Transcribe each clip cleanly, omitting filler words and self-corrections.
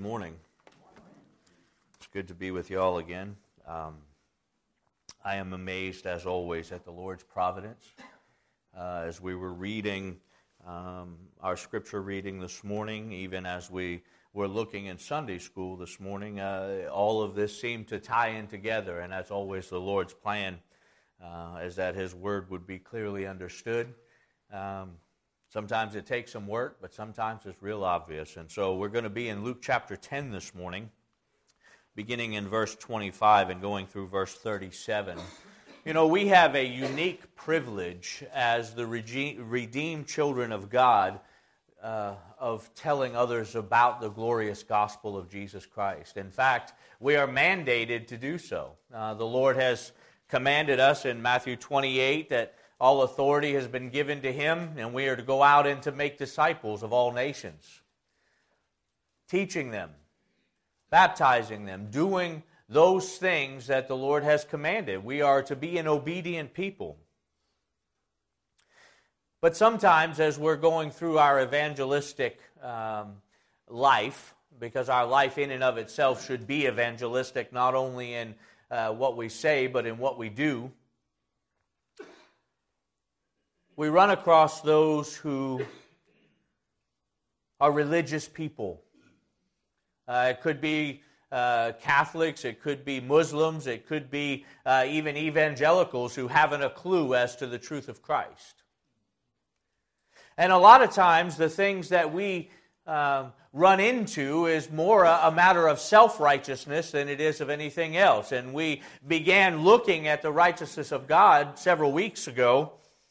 morning. It's good to be with you all again. I am amazed, as always, at the Lord's providence. As we were reading our scripture reading this morning, even as we were looking in Sunday school this morning, all of this seemed to tie in together, and as always, the Lord's plan is that His Word would be clearly understood. Sometimes it takes some work, but sometimes it's real obvious. And so we're going to be in Luke chapter 10 this morning, beginning in verse 25 and going through verse 37. You know, we have a unique privilege as the redeemed children of God of telling others about the glorious gospel of Jesus Christ. In fact, we are mandated to do so. The Lord has commanded us in Matthew 28 that all authority has been given to Him, and we are to go out and to make disciples of all nations, teaching them, baptizing them, doing those things that the Lord has commanded. We are to be an obedient people. But sometimes as we're going through our evangelistic life, because our life in and of itself should be evangelistic, not only in what we say, but in what we do, we run across those who are religious people. It could be Catholics, it could be Muslims, it could be even evangelicals who haven't a clue as to the truth of Christ. And a lot of times the things that we run into is more a matter of self-righteousness than it is of anything else. And we began looking at the righteousness of God several weeks ago.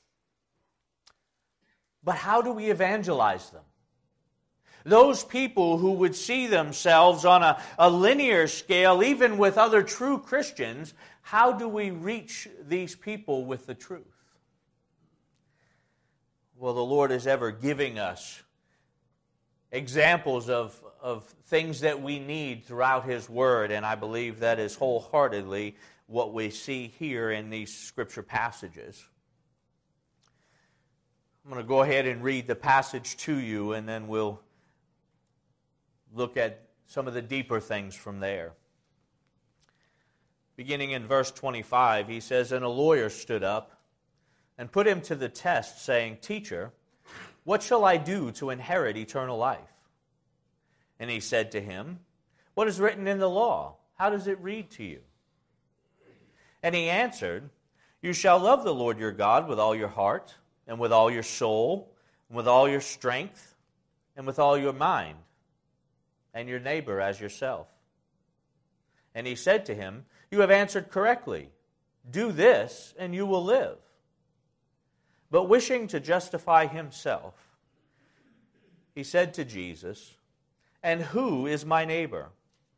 But how do we evangelize them? Those people who would see themselves on a linear scale, even with other true Christians, how do we reach these people with the truth? Well, the Lord is ever giving us examples of things that we need throughout His Word, and I believe that is wholeheartedly what we see here in these Scripture passages. I'm going to go ahead and read the passage to you, and then we'll look at some of the deeper things from there. Beginning in verse 25, he says, "And a lawyer stood up and put him to the test, saying, 'Teacher, what shall I do to inherit eternal life?' And he said to him, 'What is written in the law? How does it read to you?' And he answered, 'You shall love the Lord your God with all your heart, and with all your soul, and with all your strength, and with all your mind, and your neighbor as yourself.' And he said to him, 'You have answered correctly. Do this, and you will live.' But wishing to justify himself, he said to Jesus, 'And who is my neighbor?'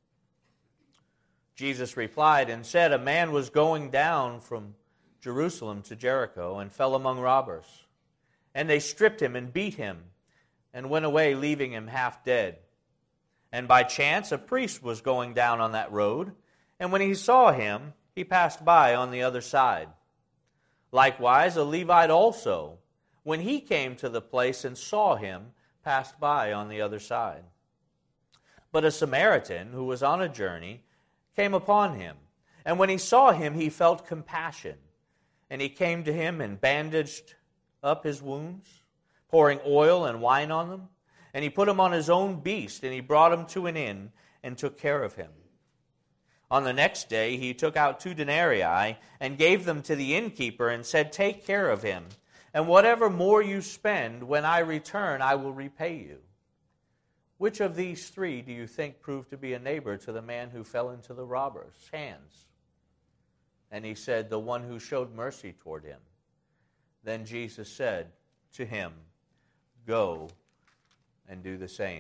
Jesus replied and said, 'A man was going down from Jerusalem to Jericho, and fell among robbers. And they stripped him and beat him, and went away, leaving him half dead. And by chance a priest was going down on that road, and when he saw him, he passed by on the other side. Likewise a Levite also, when he came to the place and saw him, passed by on the other side. But a Samaritan, who was on a journey, came upon him, and when he saw him, he felt compassion. And he came to him and bandaged up his wounds, pouring oil and wine on them. And he put him on his own beast, and he brought him to an inn and took care of him. On the next day he took out 2 denarii and gave them to the innkeeper and said, 'Take care of him, and whatever more you spend, when I return, I will repay you.' Which of these 3 do you think proved to be a neighbor to the man who fell into the robbers' hands?" And he said, "The one who showed mercy toward him." Then Jesus said to him, "Go and do the same."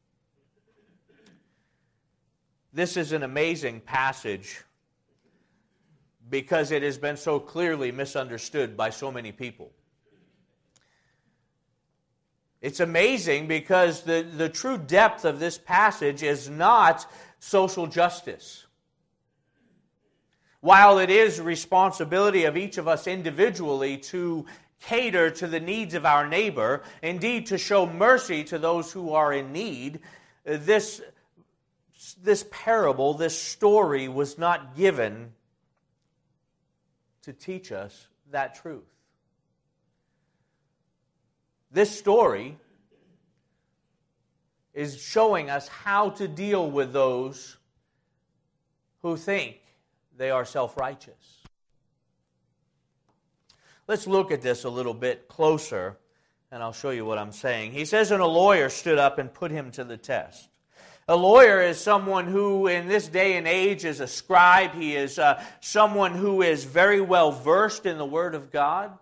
This is an amazing passage because it has been so clearly misunderstood by so many people. It's amazing because the true depth of this passage is not social justice. While it is the responsibility of each of us individually to cater to the needs of our neighbor, indeed to show mercy to those who are in need, this this parable, this story was not given to teach us that truth. This story is showing us how to deal with those who think they are self-righteous. Let's look at this a little bit closer, and I'll show you what I'm saying. He says, and a lawyer stood up and put him to the test. A lawyer is someone who, in this day and age, is a scribe. He is someone who is very well versed in the Word of God.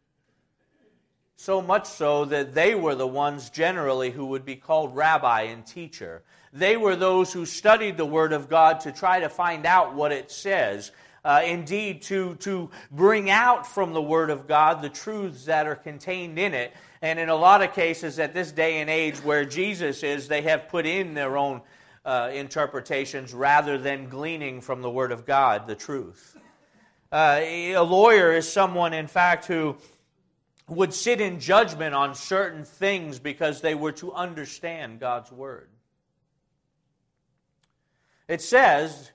So much so that they were the ones generally who would be called rabbi and teacher. They were those who studied the Word of God to try to find out what it says. Indeed, to bring out from the Word of God the truths that are contained in it. And in a lot of cases at this day and age where Jesus is, they have put in their own interpretations rather than gleaning from the Word of God the truth. A lawyer is someone, in fact, who would sit in judgment on certain things because they were to understand God's Word. It says,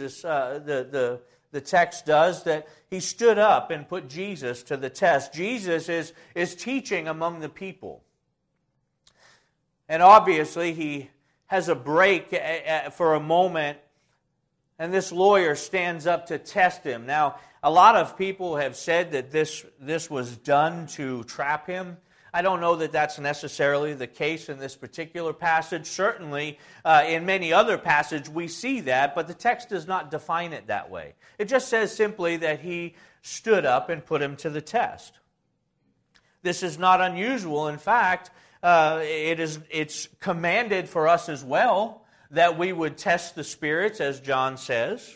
the text does, that he stood up and put Jesus to the test. Jesus is teaching among the people. And obviously he has a break for a moment, and this lawyer stands up to test him. Now, a lot of people have said that this was done to trap him. I don't know that that's necessarily the case in this particular passage. Certainly, in many other passages we see that, but the text does not define it that way. It just says simply that he stood up and put him to the test. This is not unusual. In fact, it's commanded for us as well that we would test the spirits, as John says.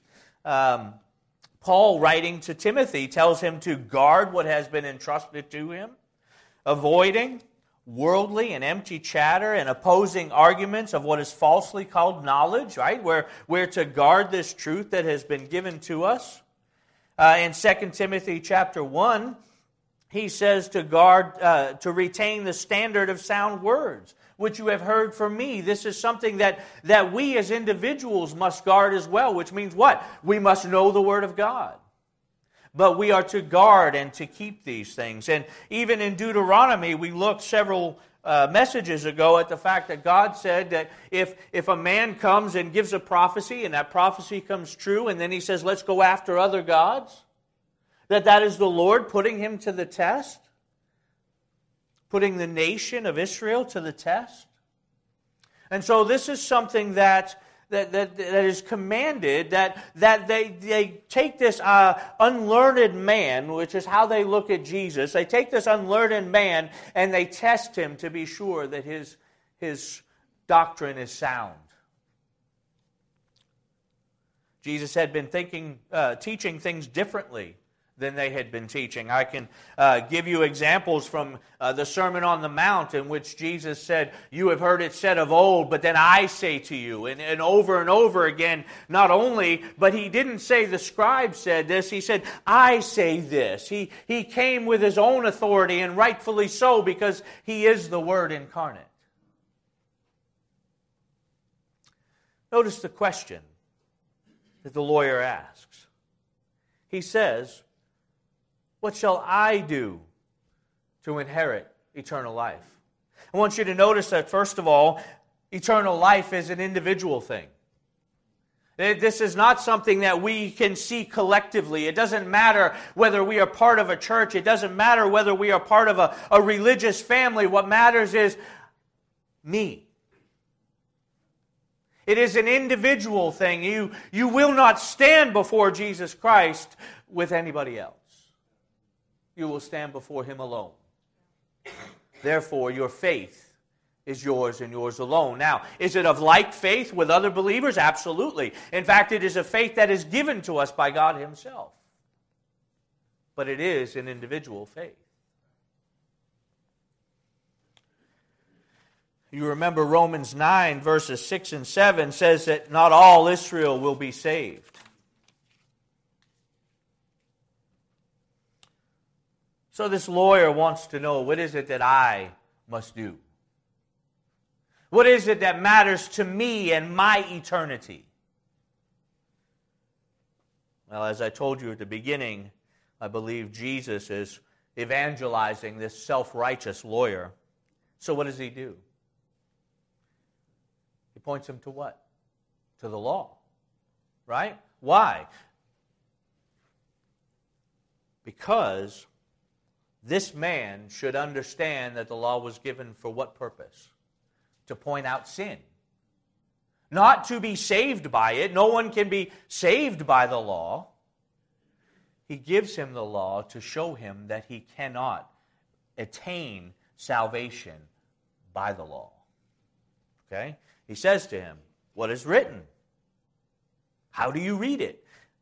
Paul, writing to Timothy, tells him to guard what has been entrusted to him, avoiding worldly and empty chatter and opposing arguments of what is falsely called knowledge, right? We're to guard this truth that has been given to us. In 2 Timothy chapter 1, he says to guard, to retain the standard of sound words, which you have heard from me. This is something that we as individuals must guard as well, which means what? We must know the Word of God. But we are to guard and to keep these things. And even in Deuteronomy, we looked several messages ago at the fact that God said that if a man comes and gives a prophecy and that prophecy comes true and then he says, let's go after other gods, that is the Lord putting him to the test, putting the nation of Israel to the test. And so this is something that is commanded, that they take this unlearned man, which is how they look at Jesus. They take this unlearned man and they test him to be sure that his doctrine is sound. Jesus had been teaching things differently than they had been teaching. I can give you examples from the Sermon on the Mount in which Jesus said, you have heard it said of old, but then I say to you. And over again, not only, but he didn't say the scribe said this, he said, I say this. He came with his own authority, and rightfully so, because he is the Word incarnate. Notice the question that the lawyer asks. He says, what shall I do to inherit eternal life? I want you to notice that, first of all, eternal life is an individual thing. This is not something that we can see collectively. It doesn't matter whether we are part of a church. It doesn't matter whether we are part of a religious family. What matters is me. It is an individual thing. You will not stand before Jesus Christ with anybody else. You will stand before Him alone. Therefore, your faith is yours and yours alone. Now, is it of like faith with other believers? Absolutely. In fact, it is a faith that is given to us by God Himself. But it is an individual faith. You remember Romans 9, verses 6 and 7 says that not all Israel will be saved. So this lawyer wants to know, what is it that I must do? What is it that matters to me and my eternity? Well, as I told you at the beginning, I believe Jesus is evangelizing this self-righteous lawyer. So what does he do? He points him to what? To the law. Right? Why? Because this man should understand that the law was given for what purpose? To point out sin. Not to be saved by it. No one can be saved by the law. He gives him the law to show him that he cannot attain salvation by the law. Okay? He says to him, what is written? How do you read it?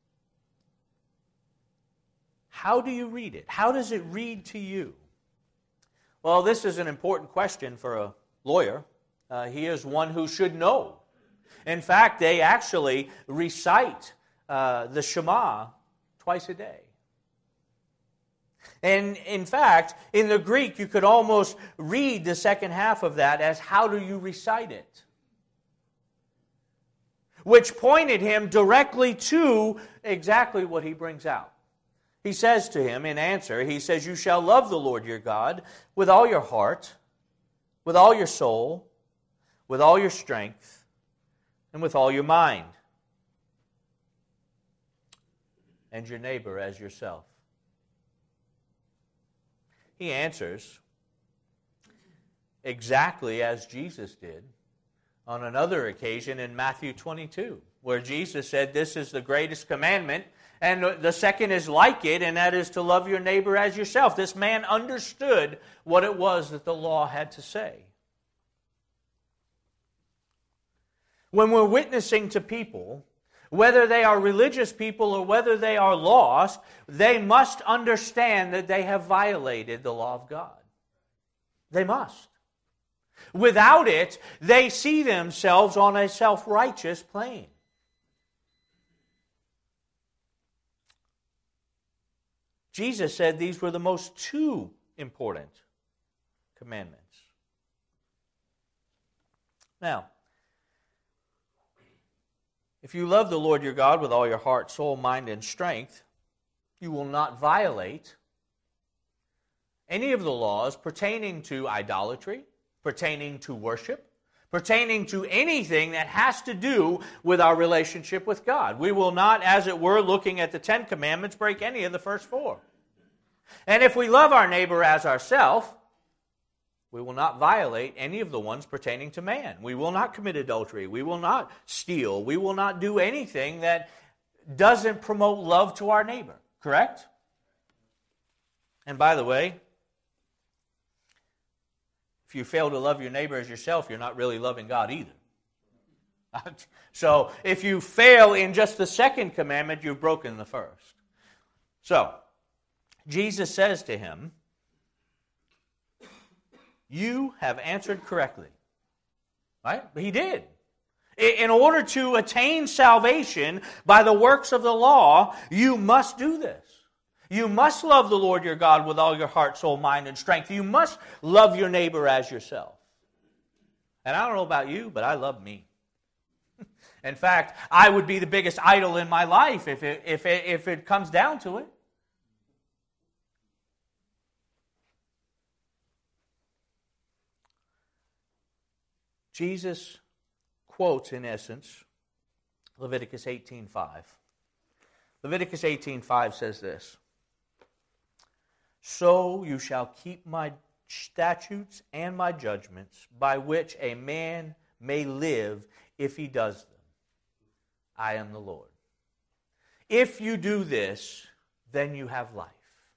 How do you read it? How does it read to you? Well, this is an important question for a lawyer. He is one who should know. In fact, they actually recite the Shema twice a day. And in fact, in the Greek, you could almost read the second half of that as how do you recite it? Which pointed him directly to exactly what he brings out. He says to him in answer, he says, you shall love the Lord your God with all your heart, with all your soul, with all your strength, and with all your mind, and your neighbor as yourself. He answers exactly as Jesus did on another occasion in Matthew 22, where Jesus said, this is the greatest commandment, and the second is like it, and that is to love your neighbor as yourself. This man understood what it was that the law had to say. When we're witnessing to people, whether they are religious people or whether they are lost, they must understand that they have violated the law of God. They must. Without it, they see themselves on a self-righteous plane. Jesus said these were the most two important commandments. Now, if you love the Lord your God with all your heart, soul, mind, and strength, you will not violate any of the laws pertaining to idolatry, pertaining to worship, pertaining to anything that has to do with our relationship with God. We will not, as it were, looking at the Ten Commandments, break any of the first four. And if we love our neighbor as ourselves, we will not violate any of the ones pertaining to man. We will not commit adultery. We will not steal. We will not do anything that doesn't promote love to our neighbor. Correct? And by the way, if you fail to love your neighbor as yourself, you're not really loving God either. So if you fail in just the second commandment, you've broken the first. So, Jesus says to him, you have answered correctly. Right? He did. In order to attain salvation by the works of the law, you must do this. You must love the Lord your God with all your heart, soul, mind, and strength. You must love your neighbor as yourself. And I don't know about you, but I love me. In fact, I would be the biggest idol in my life if it comes down to it. Jesus quotes, in essence, Leviticus 18:5. Leviticus 18:5 says this, so you shall keep my statutes and my judgments, by which a man may live if he does them. I am the Lord. If you do this, then you have life.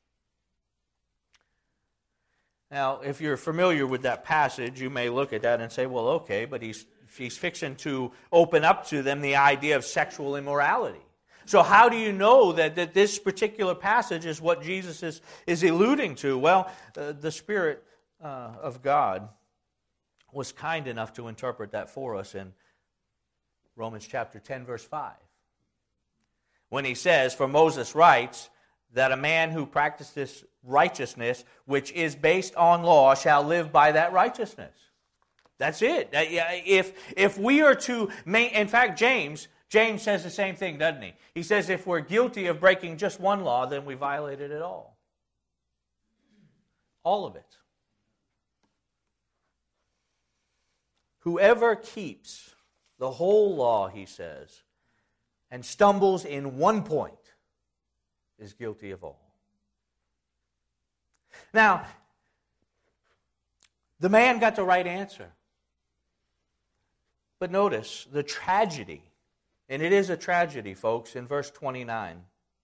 Now, if you're familiar with that passage, you may look at that and say, well, okay, but he's fixing to open up to them the idea of sexual immorality. So how do you know that this particular passage is what Jesus is alluding to? Well, the Spirit of God was kind enough to interpret that for us in Romans chapter 10, verse 5. When he says, for Moses writes that a man who practices righteousness, which is based on law, shall live by that righteousness. That's it. If we are to in fact, James says the same thing, doesn't he? He says if we're guilty of breaking just one law, then we violated it all. All of it. Whoever keeps the whole law, he says, and stumbles in one point is guilty of all. Now, the man got the right answer. But notice the tragedy, and it is a tragedy, folks, in verse 29.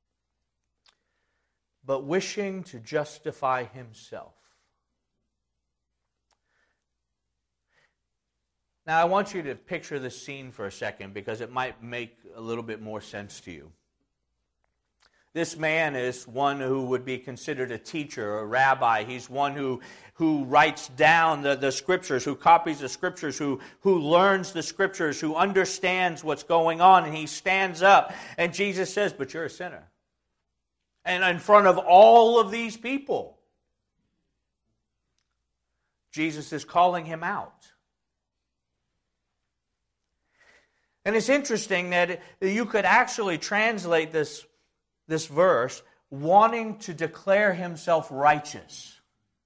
But wishing to justify himself. Now, I want you to picture this scene for a second because it might make a little bit more sense to you. This man is one who would be considered a teacher, a rabbi. He's one who writes down the Scriptures, who copies the Scriptures, who learns the Scriptures, who understands what's going on. And he stands up, and Jesus says, but you're a sinner. And in front of all of these people, Jesus is calling him out. And it's interesting that you could actually translate this verse wanting to declare himself righteous.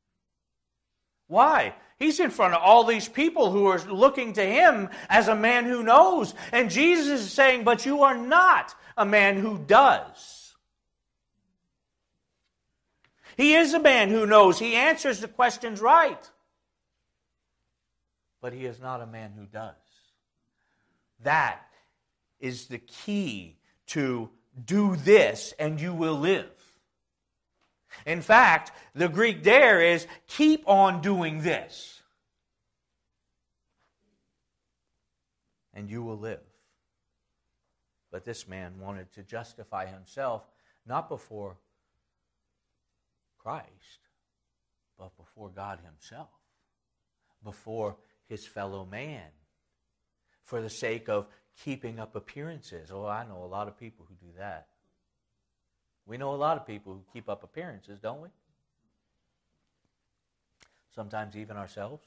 Why? He's in front of all these people who are looking to him as a man who knows. And Jesus is saying, but you are not a man who does. He is a man who knows. He answers the questions right. But he is not a man who does. That is the key to do this and you will live. In fact, the Greek there is keep on doing this and you will live. But this man wanted to justify himself not before Christ, but before God himself, before his fellow man, for the sake of keeping up appearances. Oh, I know a lot of people who do that. We know a lot of people who keep up appearances, don't we? Sometimes even ourselves.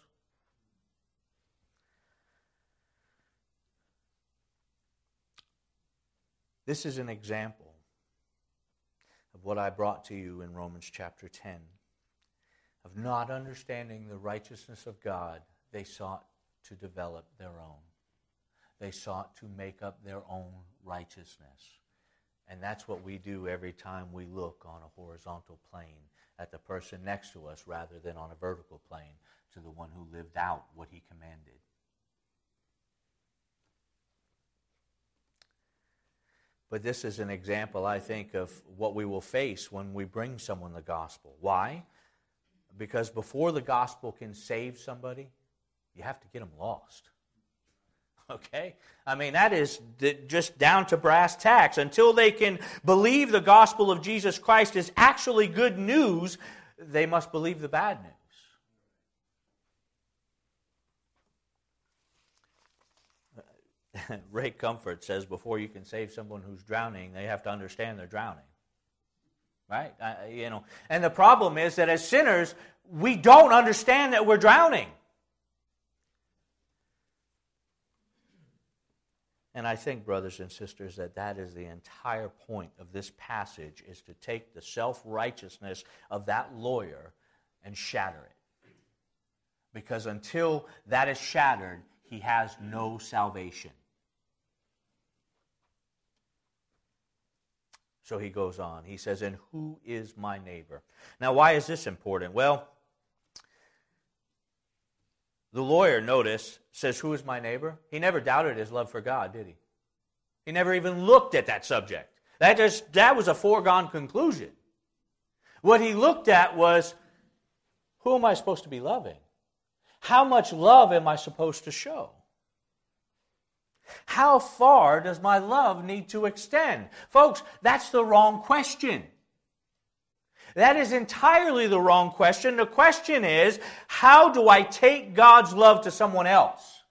This is an example of what I brought to you in Romans chapter 10. Of not understanding the righteousness of God, they sought to develop their own. They sought to make up their own righteousness. And that's what we do every time we look on a horizontal plane at the person next to us rather than on a vertical plane to the one who lived out what he commanded. But this is an example, I think, of what we will face when we bring someone the gospel. Why? Because before the gospel can save somebody, you have to get them lost. Okay? I mean, that is just down to brass tacks. Until they can believe the gospel of Jesus Christ is actually good news, they must believe the bad news. Ray Comfort says before you can save someone who's drowning, they have to understand they're drowning. Right? And the problem is that as sinners, we don't understand that we're drowning. And I think, brothers and sisters, that is the entire point of this passage, is to take the self-righteousness of that lawyer and shatter it. Because until that is shattered, he has no salvation. So he goes on. He says, and who is my neighbor? Now, why is this important? Well, the lawyer, notice, says, who is my neighbor? He never doubted his love for God, did he? He never even looked at that subject. That was a foregone conclusion. What he looked at was, who am I supposed to be loving? How much love am I supposed to show? How far does my love need to extend? Folks, that's the wrong question. That is entirely the wrong question. The question is, how do I take God's love to someone else?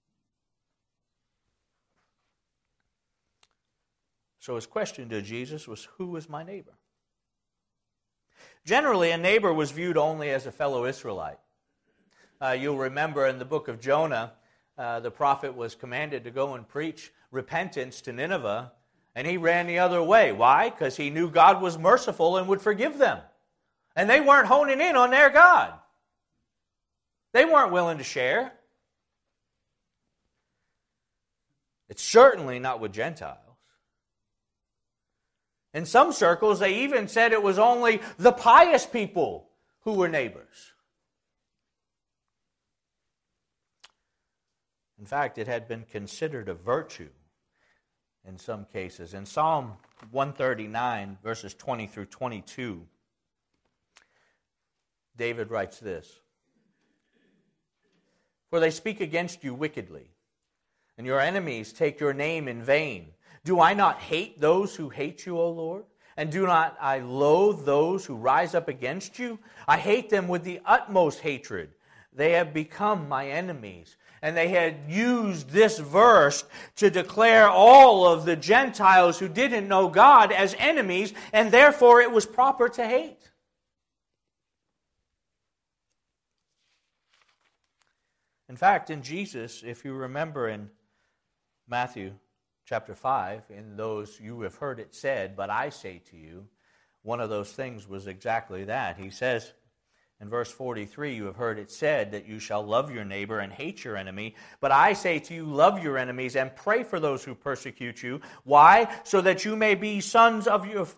So his question to Jesus was, who is my neighbor? Generally, a neighbor was viewed only as a fellow Israelite. You'll remember in the book of Jonah, the prophet was commanded to go and preach repentance to Nineveh, and he ran the other way. Why? Because he knew God was merciful and would forgive them. And they weren't honing in on their God. They weren't willing to share. It's certainly not with Gentiles. In some circles, they even said it was only the pious people who were neighbors. In fact, it had been considered a virtue in some cases. In Psalm 139, verses 20 through 22, David writes this: "For they speak against you wickedly, and your enemies take your name in vain. Do I not hate those who hate you, O Lord? And do not I loathe those who rise up against you? I hate them with the utmost hatred. They have become my enemies." And they had used this verse to declare all of the Gentiles who didn't know God as enemies, and therefore it was proper to hate. In fact, in Jesus, if you remember in Matthew chapter 5, in those you have heard it said, but I say to you, one of those things was exactly that. He says in verse 43, you have heard it said that you shall love your neighbor and hate your enemy, but I say to you, love your enemies and pray for those who persecute you. Why? So that you may be sons of your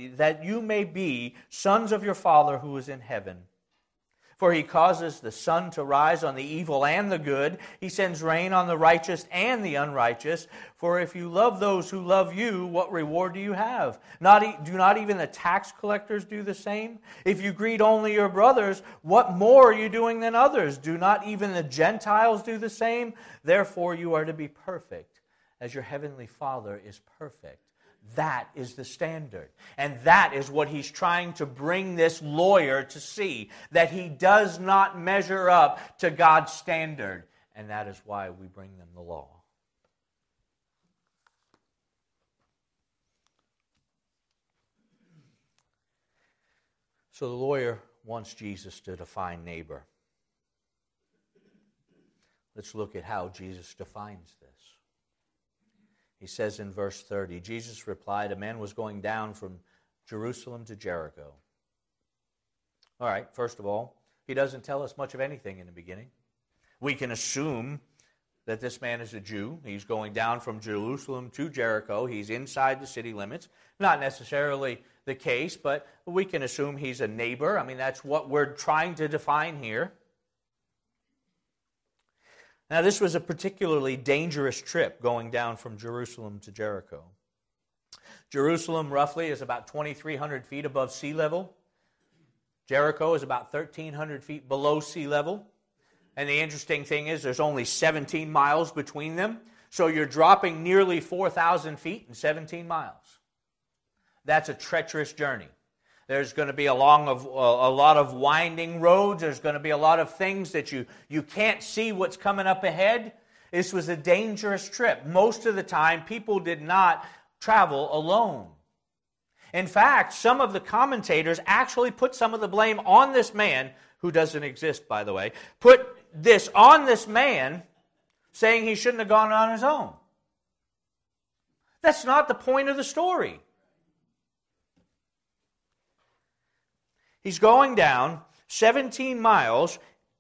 Father who is in heaven. For he causes the sun to rise on the evil and the good. He sends rain on the righteous and the unrighteous. For if you love those who love you, what reward do you have? Do not even the tax collectors do the same? If you greet only your brothers, what more are you doing than others? Do not even the Gentiles do the same? Therefore you are to be perfect, as your heavenly Father is perfect. That is the standard. And that is what he's trying to bring this lawyer to see, that he does not measure up to God's standard. And that is why we bring them the law. So the lawyer wants Jesus to define neighbor. Let's look at how Jesus defines this. He says in verse 30, Jesus replied, a man was going down from Jerusalem to Jericho. All right, first of all, he doesn't tell us much of anything in the beginning. We can assume that this man is a Jew. He's going down from Jerusalem to Jericho. He's inside the city limits. Not necessarily the case, but we can assume he's a neighbor. I mean, that's what we're trying to define here. Now, this was a particularly dangerous trip going down from Jerusalem to Jericho. Jerusalem, roughly, is about 2,300 feet above sea level. Jericho is about 1,300 feet below sea level. And the interesting thing is there's only 17 miles between them. So you're dropping nearly 4,000 feet in 17 miles. That's a treacherous journey. There's going to be a lot of winding roads. There's going to be a lot of things that you can't see what's coming up ahead. This was a dangerous trip. Most of the time, people did not travel alone. In fact, some of the commentators actually put some of the blame on this man, who doesn't exist, by the way, put this on this man, saying he shouldn't have gone on his own. That's not the point of the story. He's going down 17 miles,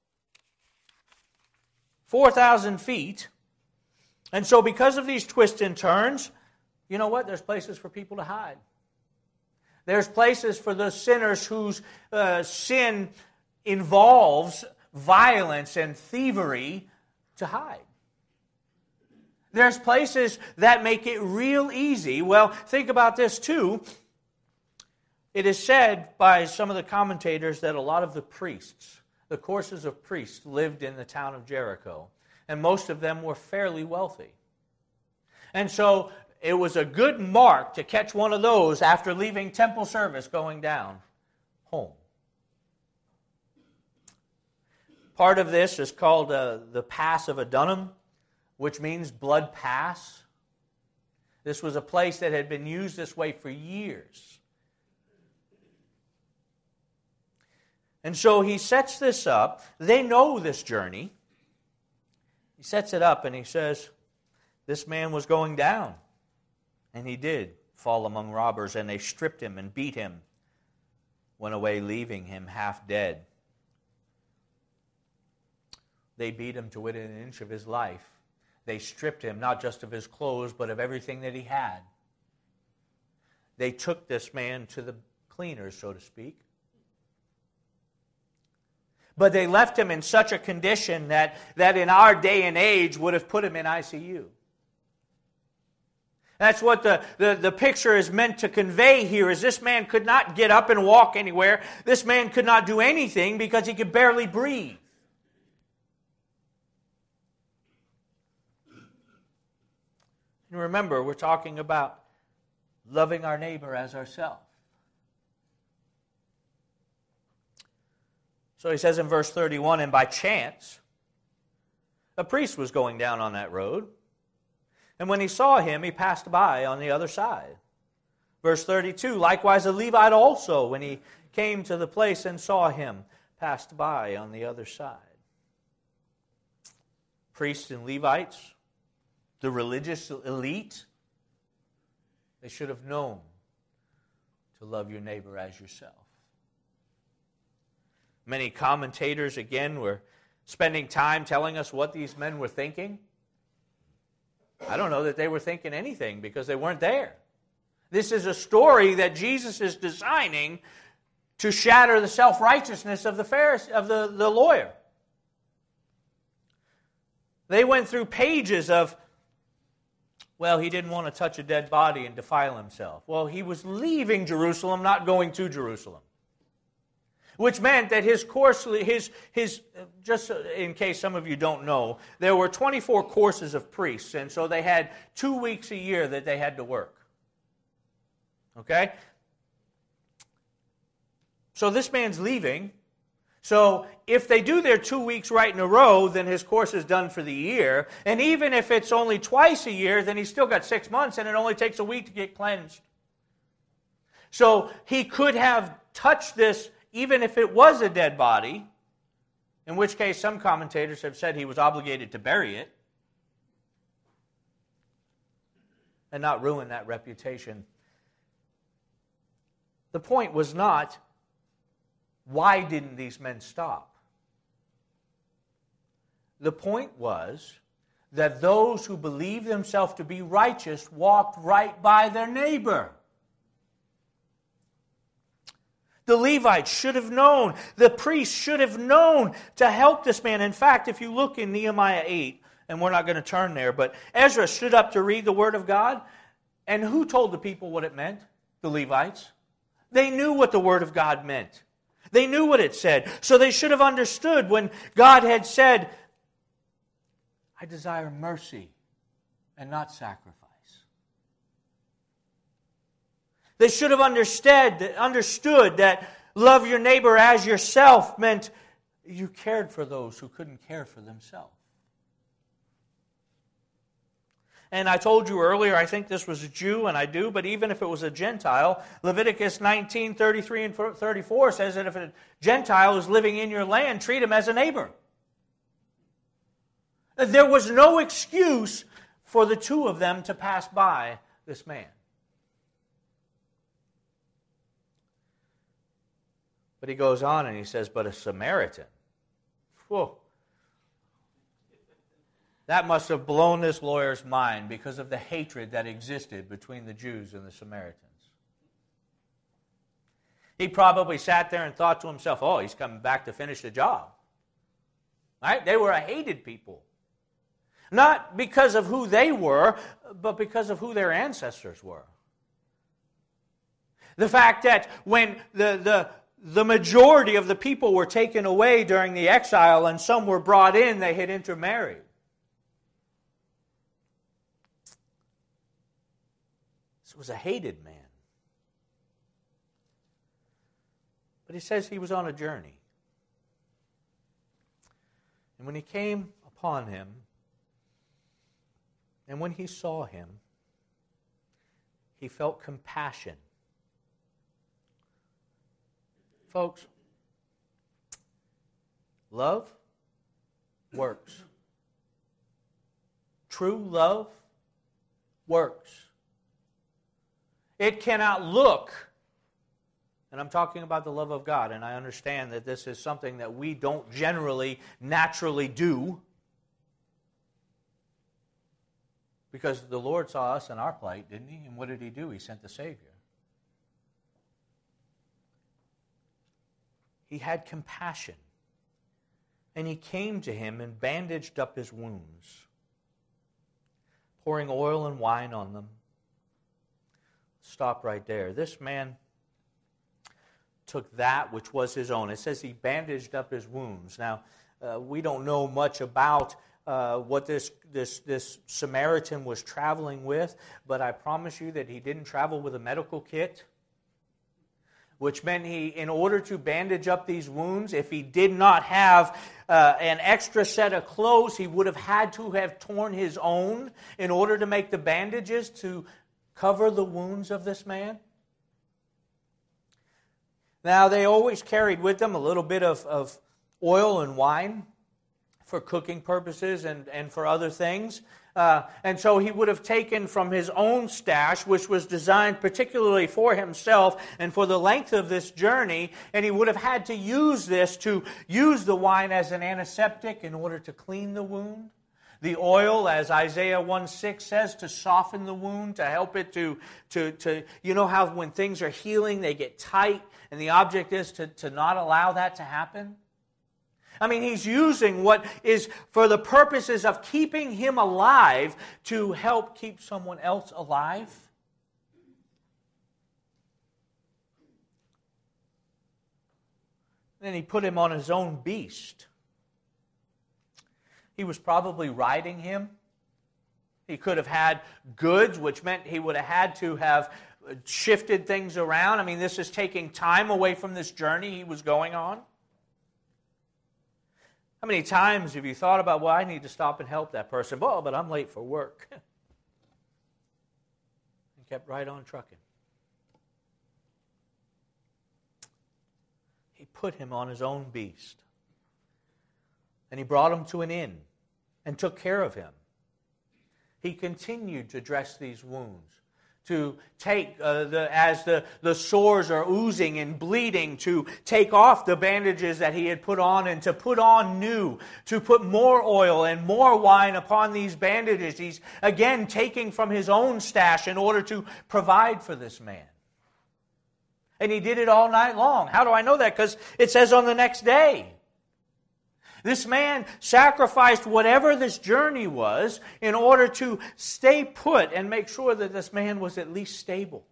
4,000 feet. And so because of these twists and turns, you know what? There's places for people to hide. There's places for the sinners whose sin involves violence and thievery to hide. There's places that make it real easy. Well, think about this too. It is said by some of the commentators that a lot of the priests, the courses of priests, lived in the town of Jericho. And most of them were fairly wealthy. And so it was a good mark to catch one of those after leaving temple service going down home. Part of this is called the Pass of Adullam, which means blood pass. This was a place that had been used this way for years. And so he sets this up. They know this journey. He sets it up and he says, this man was going down. And he did fall among robbers, and they stripped him and beat him, went away leaving him half dead. They beat him to within an inch of his life. They stripped him not just of his clothes, but of everything that he had. They took this man to the cleaners, so to speak. But they left him in such a condition that in our day and age would have put him in ICU. That's what the picture is meant to convey here, is this man could not get up and walk anywhere. This man could not do anything because he could barely breathe. And remember, we're talking about loving our neighbor as ourselves. So he says in verse 31, and by chance, a priest was going down on that road. And when he saw him, he passed by on the other side. Verse 32, likewise a Levite also, when he came to the place and saw him, passed by on the other side. Priests and Levites, the religious elite, they should have known to love your neighbor as yourself. Many commentators, again, were spending time telling us what these men were thinking. I don't know that they were thinking anything because they weren't there. This is a story that Jesus is designing to shatter the self-righteousness of the Pharisee, of the lawyer. They went through pages of, well, he didn't want to touch a dead body and defile himself. Well, he was leaving Jerusalem, not going to Jerusalem. Which meant that his course, just in case some of you don't know, there were 24 courses of priests, and so they had 2 weeks a year that they had to work. Okay? So this man's leaving. So if they do their 2 weeks right in a row, then his course is done for the year. And even if it's only twice a year, then he's still got 6 months, and it only takes a week to get cleansed. So he could have touched this even if it was a dead body, in which case some commentators have said he was obligated to bury it and not ruin that reputation. The point was not, why didn't these men stop? The point was that those who believed themselves to be righteous walked right by their neighbor. The Levites should have known. The priests should have known to help this man. In fact, if you look in Nehemiah 8, and we're not going to turn there, but Ezra stood up to read the Word of God. And who told the people what it meant? The Levites. They knew what the Word of God meant. They knew what it said. So they should have understood when God had said, I desire mercy and not sacrifice. They should have understood that love your neighbor as yourself meant you cared for those who couldn't care for themselves. And I told you earlier, I think this was a Jew, and I do, but even if it was a Gentile, Leviticus 19, 33 and 34 says that if a Gentile is living in your land, treat him as a neighbor. There was no excuse for the two of them to pass by this man. But he goes on and he says, but a Samaritan. Whoa. That must have blown this lawyer's mind because of the hatred that existed between the Jews and the Samaritans. He probably sat there and thought to himself, oh, he's coming back to finish the job. Right? They were a hated people. Not because of who they were, but because of who their ancestors were. The fact that when the majority of the people were taken away during the exile and some were brought in, they had intermarried. This was a hated man. But he says he was on a journey. And when he came upon him, and when he saw him, he felt compassion. Folks, Love works. True love works. It cannot look, and I'm talking about the love of God, and I understand that this is something that we don't generally, naturally do, because the Lord saw us in our plight, didn't He? And what did He do? He sent the Savior. He had compassion. And He came to him and bandaged up his wounds, pouring oil and wine on them. Stop right there. This man took that which was his own. It says he bandaged up his wounds. Now, we don't know much about what this Samaritan was traveling with, but I promise you that he didn't travel with a medical kit, which meant in order to bandage up these wounds, if he did not have an extra set of clothes, he would have had to have torn his own in order to make the bandages to cover the wounds of this man. Now, they always carried with them a little bit of oil and wine for cooking purposes and for other things. And so he would have taken from his own stash, which was designed particularly for himself and for the length of this journey, and he would have had to use the wine as an antiseptic in order to clean the wound. The oil, as Isaiah 1:6 says, to soften the wound, to help it to you know how when things are healing, they get tight, and the object is to not allow that to happen? I mean, he's using what is for the purposes of keeping him alive to help keep someone else alive. Then he put him on his own beast. He was probably riding him. He could have had goods, which meant he would have had to have shifted things around. I mean, this is taking time away from this journey he was going on. How many times have you thought about, well, I need to stop and help that person, well, but I'm late for work. And kept right on trucking. He put him on his own beast. And he brought him to an inn and took care of him. He continued to dress these wounds, to take, as the sores are oozing and bleeding, to take off the bandages that he had put on and to put on new, to put more oil and more wine upon these bandages. He's again taking from his own stash in order to provide for this man. And he did it all night long. How do I know that? Because it says on the next day. This man sacrificed whatever this journey was in order to stay put and make sure that this man was at least stable.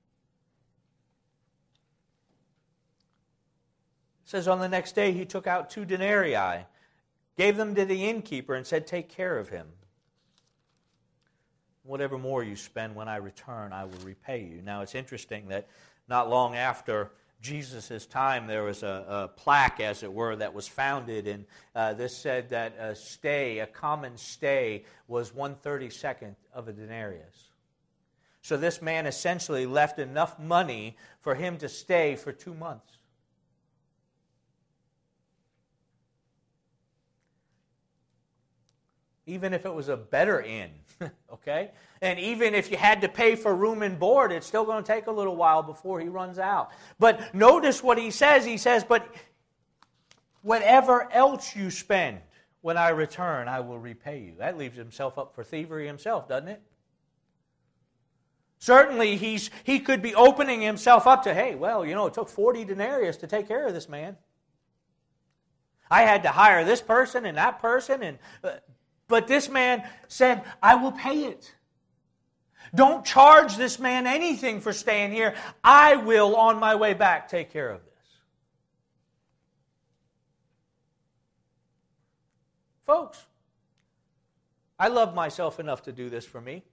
It says on the next day he took out 2 denarii, gave them to the innkeeper and said, take care of him. Whatever more you spend when I return, I will repay you. Now it's interesting that not long after Jesus' time, there was a plaque, as it were, that was founded, and this said that a common stay, was 1/32 of a denarius. So this man essentially left enough money for him to stay for 2 months. Even if it was a better inn, okay? And even if you had to pay for room and board, it's still going to take a little while before he runs out. But notice what he says. He says, but whatever else you spend, when I return, I will repay you. That leaves himself up for thievery himself, doesn't it? Certainly, he could be opening himself up to, hey, well, you know, it took 40 denarius to take care of this man. I had to hire this person and that person, and but this man said, I will pay it. Don't charge this man anything for staying here. I will, on my way back, take care of this. Folks, I love myself enough to do this for me.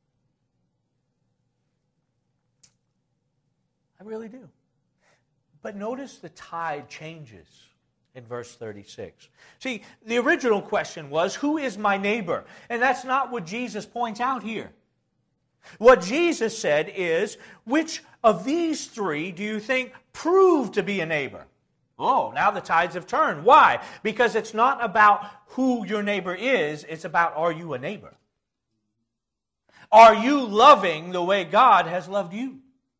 I really do. But notice the tide changes in verse 36. See, the original question was, who is my neighbor? And that's not what Jesus points out here. What Jesus said is, which of these 3 do you think proved to be a neighbor? Oh, now the tides have turned. Why? Because it's not about who your neighbor is, it's about, are you a neighbor? Are you loving the way God has loved you?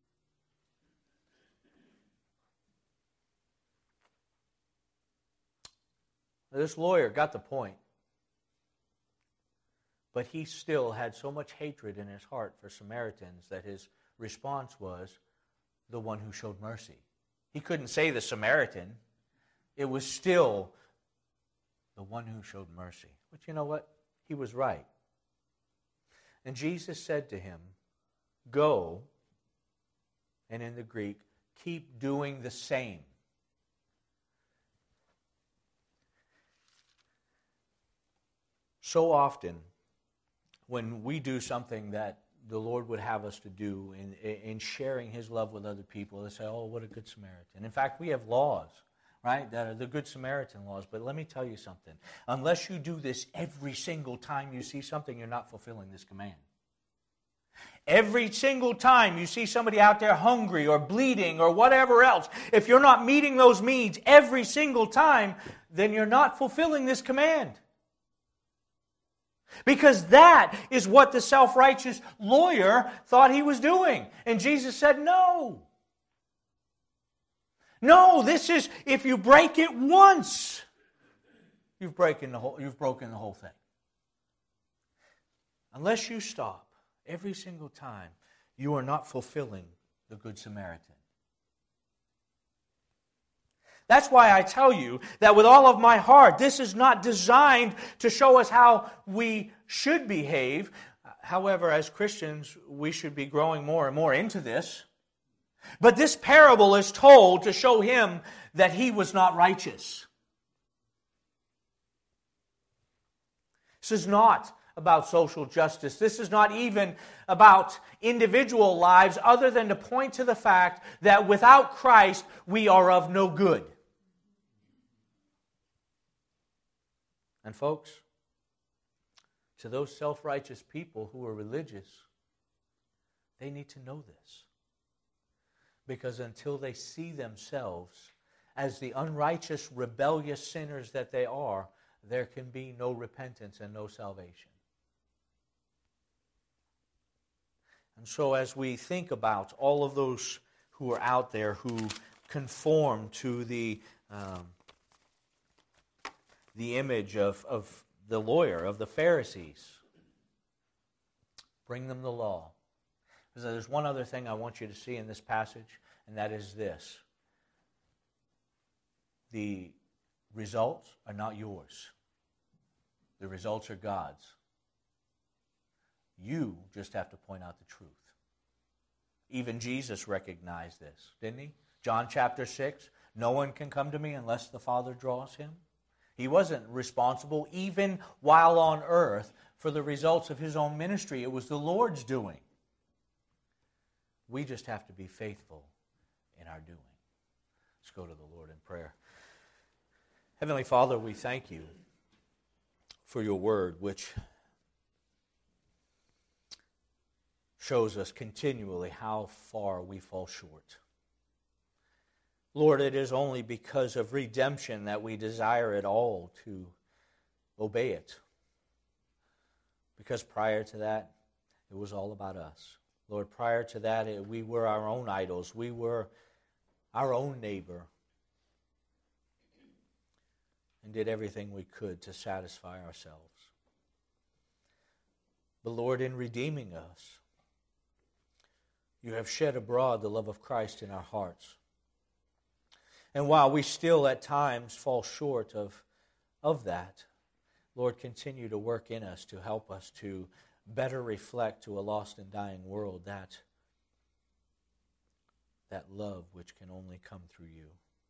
This lawyer got the point. But he still had so much hatred in his heart for Samaritans that his response was the one who showed mercy. He couldn't say the Samaritan. It was still the one who showed mercy. But you know what? He was right. And Jesus said to him, go, and in the Greek, keep doing the same. So often, when we do something that the Lord would have us to do in sharing His love with other people, they say, oh, what a good Samaritan. In fact, we have laws, right, that are the Good Samaritan laws. But let me tell you something. Unless you do this every single time you see something, you're not fulfilling this command. Every single time you see somebody out there hungry or bleeding or whatever else, if you're not meeting those needs every single time, then you're not fulfilling this command. Because that is what the self-righteous lawyer thought he was doing. And Jesus said, no. No, this is, if you break it once, you've broken the whole thing. Unless you stop every single time, you are not fulfilling the Good Samaritan. That's why I tell you that with all of my heart, this is not designed to show us how we should behave. However, as Christians, we should be growing more and more into this. But this parable is told to show him that he was not righteous. This is not about social justice. This is not even about individual lives, other than to point to the fact that without Christ, we are of no good. And folks, to those self-righteous people who are religious, they need to know this. Because until they see themselves as the unrighteous, rebellious sinners that they are, there can be no repentance and no salvation. And so as we think about all of those who are out there who conform to the image of the lawyer, of the Pharisees, bring them the law. Because there's one other thing I want you to see in this passage, and that is this. The results are not yours. The results are God's. You just have to point out the truth. Even Jesus recognized this, didn't he? John chapter 6, no one can come to me unless the Father draws him. He wasn't responsible, even while on earth, for the results of his own ministry. It was the Lord's doing. We just have to be faithful in our doing. Let's go to the Lord in prayer. Heavenly Father, we thank you for your word, which shows us continually how far we fall short. Lord, it is only because of redemption that we desire at all to obey it. Because prior to that, it was all about us. Lord, prior to that, we were our own idols. We were our own neighbor and did everything we could to satisfy ourselves. But Lord, in redeeming us, you have shed abroad the love of Christ in our hearts. And while we still at times fall short of that, Lord, continue to work in us to help us to better reflect to a lost and dying world that love which can only come through you.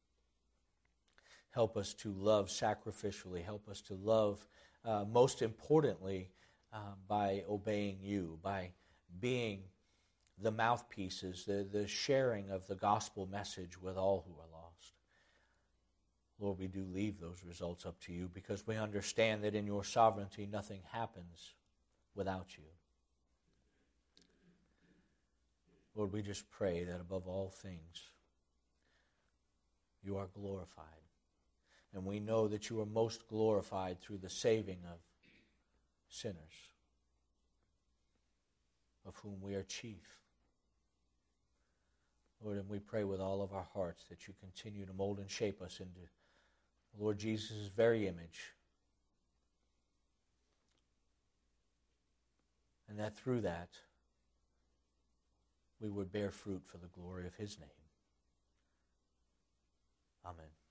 Help us to love sacrificially. Help us to love, most importantly, by obeying you, by being the mouthpieces, the sharing of the gospel message with all who are lost. Lord, we do leave those results up to you because we understand that in your sovereignty nothing happens without you. Lord, we just pray that above all things, you are glorified. And we know that you are most glorified through the saving of sinners, of whom we are chief. Lord, and we pray with all of our hearts that you continue to mold and shape us into Lord Jesus' very image. And that through that, we would bear fruit for the glory of his name. Amen.